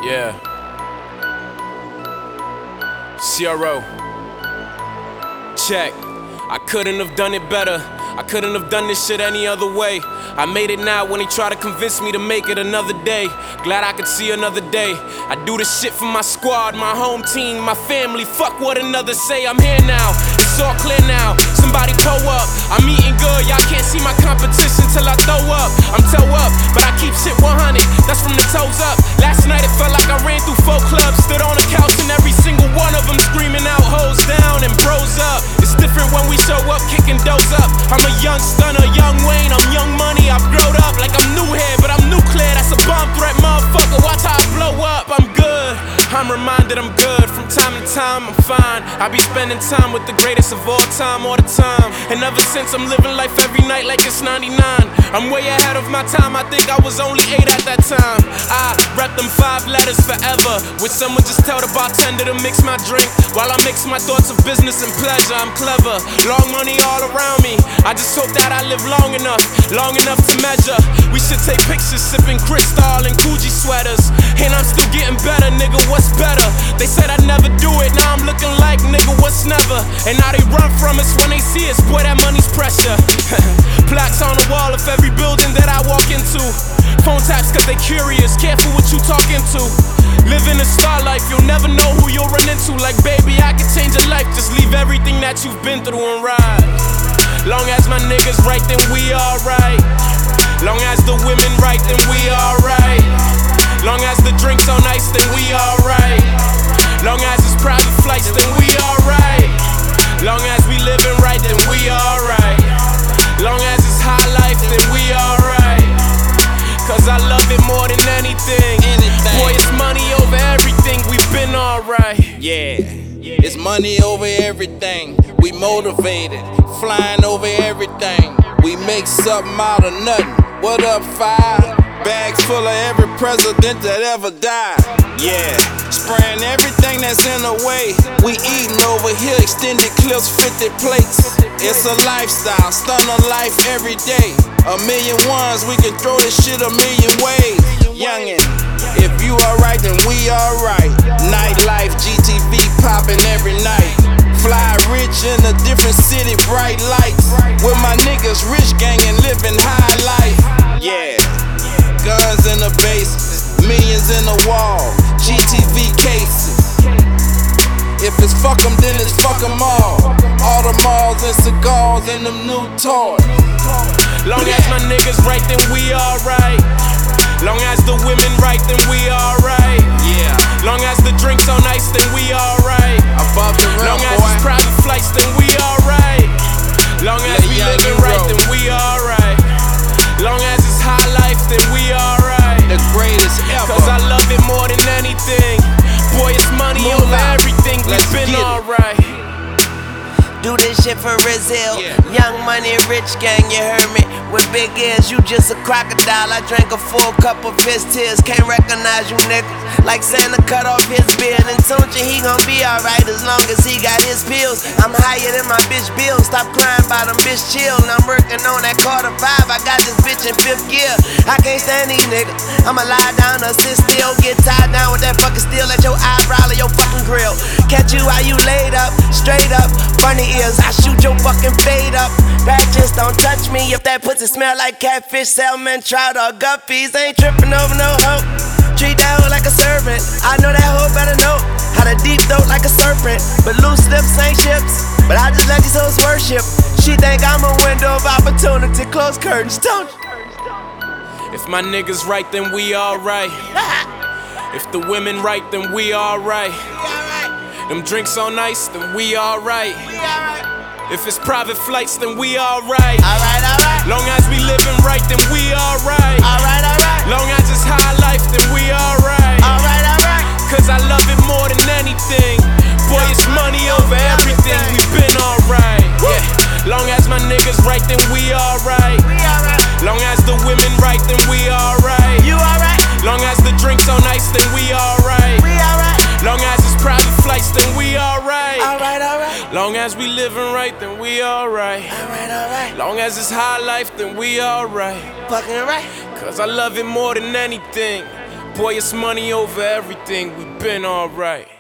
Yeah. CRO. Check. I couldn't have done it better. I couldn't have done this shit any other way. I made it now when they try to convince me to make it another day. Glad I could see another day. I do this shit for my squad, my home team, my family. Fuck what another say. I'm here now. It's all clear now. Somebody pull up. I'm eating good. Y'all can't see my competition till I throw up. I'm toe up, but I keep shit 100. That's from the toes up. Last night it felt like I ran through 4 clubs. Stood on the couch and every single one of them screaming out hoes down and bros up. It's different when we show up kicking doors up. I'm a young stunner, young Wayne, I'm young money. I've grown up like I'm new here, but I'm nuclear. That's a bomb threat, motherfucker. Watch how I blow up. I'm good. I'm reminded I'm good. From time to time, I'm fine. I be spending time with the greatest of all time, all the time. And ever since, I'm living life every night like it's 99. I'm way ahead of my time. I think I was only 8 at that time. I rep them 5 letters forever. Would someone just tell the bartender to mix my drink while I mix my thoughts of business and pleasure? I'm clever. Long money all around me. I just hope that I live long enough to measure. We should take pictures sipping Cristal and Coogee sweaters. And I'm still getting better, nigga, what's better? They said I'd never do it, now I'm looking like, nigga, what's never? And now they run from us when they see us, boy, that money's pressure. Plaques on the wall of every building that I walk into. Phone taps cause they curious, careful what you talking to. Living a star life, you'll never know who you'll run into. Like, baby, I can change your life, just leave everything that you've been through and ride. Long as my niggas right, then we alright. Long as the women right, then we alright. Long as the drinks on ice, then we alright. Long as it's private flights, then we alright. Long as we living right, then we alright. Long as it's high life, then we alright. Cause I love it more than anything. Boy, it's money over everything, we've been alright. Yeah, it's money over everything. We motivated, flying over everything. We make something out of nothing. What up, 5? Bags full of every president that ever died. Yeah, spraying everything that's in the way. We eating over here, extended clips, 50 plates. It's a lifestyle, stunner life every day. 1,000,000 ones, we can throw this shit 1,000,000 ways. Youngin', if you alright, then we alright. Nightlife, GTV popping every night. Fly rich in a different city, bright lights. With my niggas, rich gang and living high life. Yeah, guns in the bases, millions in the wall, GTV cases. If it's fuck 'em, then it's fuck 'em all. All the malls and cigars and them new toys. Long as my niggas right, then we alright. Long as the women right, then we alright. Yeah, long as the drinks on ice, then we alright. Above the rim, long as boy. it's private flights, then we alright. Long as we living right, then we alright. Long as it's high life, then we alright. The greatest ever. Cause I love it more than anything. Boy, it's money Move over out. everything, Let's we've been get it. alright. Do this shit for Brazil. Yeah. Young money, rich gang, you heard me. With big ears, you just a crocodile. I drank a full cup of his tears. Can't recognize you niggas. Like Santa cut off his beard. And Tunchi, he gon' be alright as long as he got his pills. I'm higher than my bitch bill. Stop crying about them, bitch chill. I'm working on that quarter 5. I got this bitch in 5th gear. I can't stand these niggas. I'ma lie down or sit still. Get tied down with that fucking steel at your eyebrow or your fucking grill. Catch you while you laid up, straight up. Funny ears, I shoot your fucking fade up. Ratchets don't touch me if that pussy smell like catfish, salmon, trout, or guppies. Ain't tripping over no hoe. Treat that hoe like a servant. I know that hoe better know how to deep throat like a serpent. But loose lips ain't ships. But I just let these hoes worship. She think I'm a window of opportunity. Close curtains, don't you? If my niggas right, then we alright. If the women right, then we alright. Them drinks on ice, then we alright. If it's private flights, then we alright. Alright, alright. Long as we living right, then we alright. Alright, alright. Long as it's high life, then we alright. Alright, alright. Cause I love it more than anything. Boy, it's money over everything, we've been alright. Yeah. Long as my niggas right, then we alright. We alright. Long as the women right, then we alright. You alright. Long as the drinks on ice, then we alright. We alright. Long as it's private flights, then we alright. Alright, alright. Long as we living right, then we alright. Alright, alright. Long as it's high life, then we alright. Fucking right. Cause I love it more than anything. Boy, it's money over everything, we been alright.